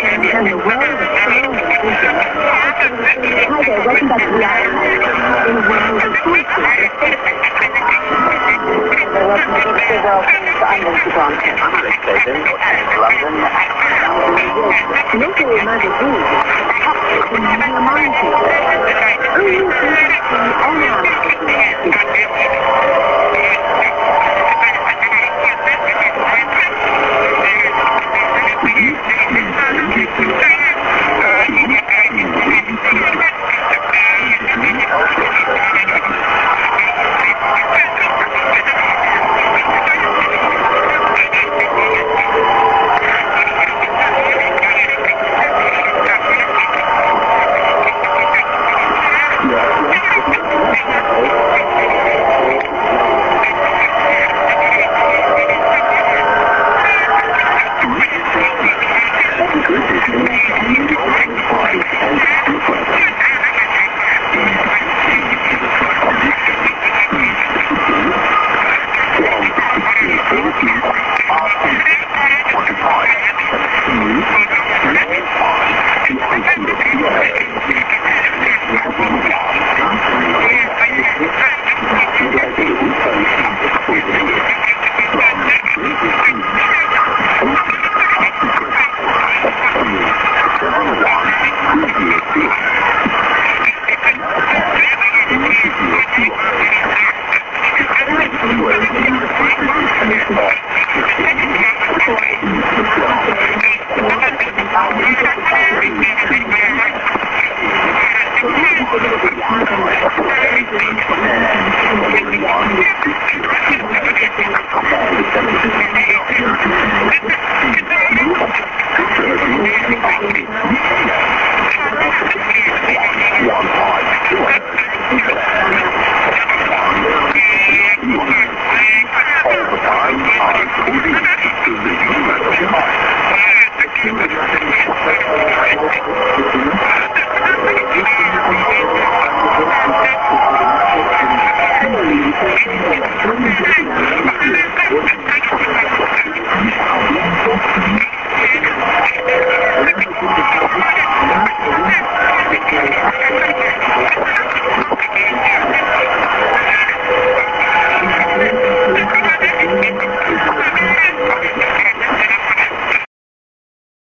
And the world of sound and vision. Hi there, welcome back to the archive. In a world of voices. Welcome to the world. I'm Lucy Bronson. I'm Alex Clayton.